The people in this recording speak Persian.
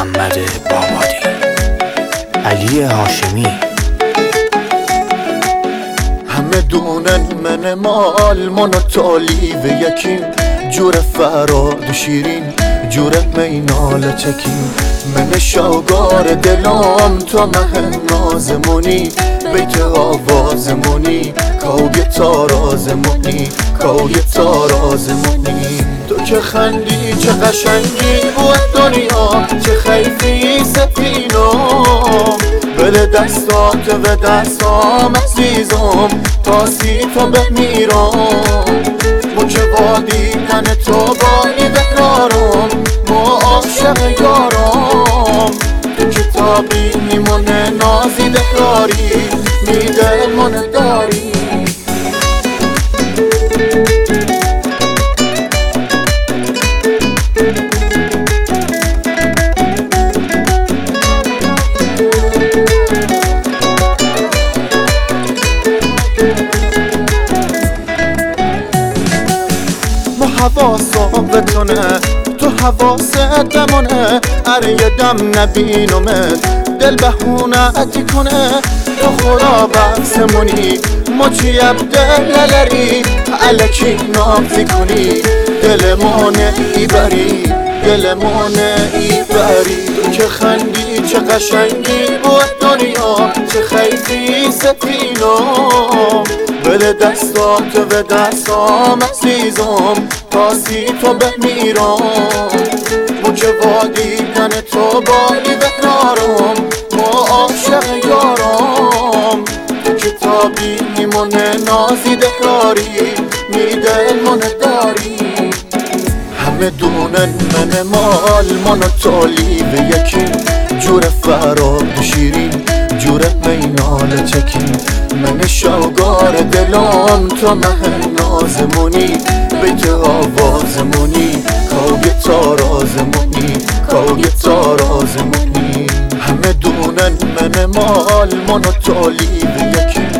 محمد بامادی، علی هاشمی. همه دونن من مال و تالی و یکیم، جور فراد و شیرین، جور مینال چکیم. من شاگار دلام تا مه نازمونی، بیت آوازمونی، کاوی تارازمونی، کاوی تارازمونی. تو که خندی چه قشنگی بود دنیا، چه خیفی سفینم، بله دستات و دستام عزیزم، تاسی تو بمیرم. مو که با دیدن تو بانی بقرارم، ما عاشق یارم. تو کتابی میمونه نازی دکاری، میده من داری. حواسم بتونه تو حواست بمونه، اره یه دم نبینمت دل بهونتی کنه. تو خدا بحثمونی مچی دل نلری، علکی نافی کنی دلمونه ایبری، دلمونه ایبری. تو که خندی چه قشنگی بود دنیا، چه خیفی سفینم، بله دستات و دستام عزیزم، تاسی تو بمیرم. مو که با دیدن تو بانی بقرارم، ما عاشق یارم. تو کتابی میمونه نازی دکاری، میده من داری. همه دونن من مال و تالی و یکیم، جور فراد و شیرین، جور مینال چکیم. من شاگار دلام تا مه نازمونی، بیت آوازمونی، کاوی تارازمونی، کاوی تارازمونی. همه دونن من مال و تالی و یکیم.